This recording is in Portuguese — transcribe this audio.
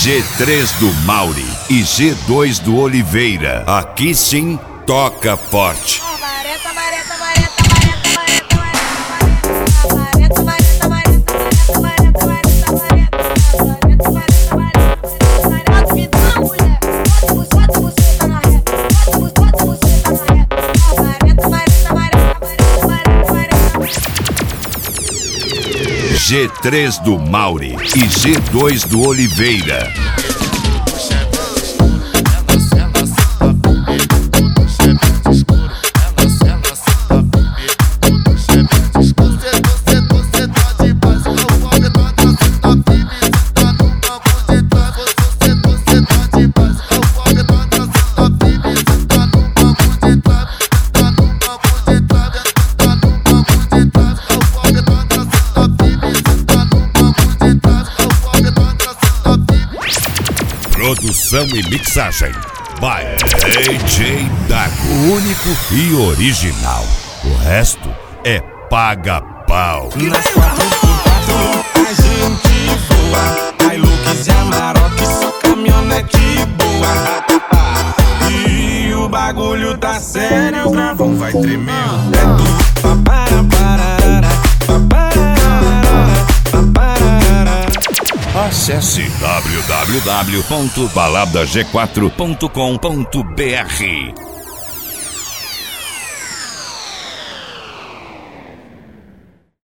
G3 do Mauri e G2 do Oliveira. Aqui sim, toca forte. G3 do Mauri e G2 do Oliveira. Produção e mixagem by DJ Dago, único e original. O resto é paga-pau. Nas 4x4 a gente voa, Hilux e Amarok, só caminhonete boa. E o bagulho tá sério, o gravão vai tremer o teto. Acesse www.baladag4.com.br.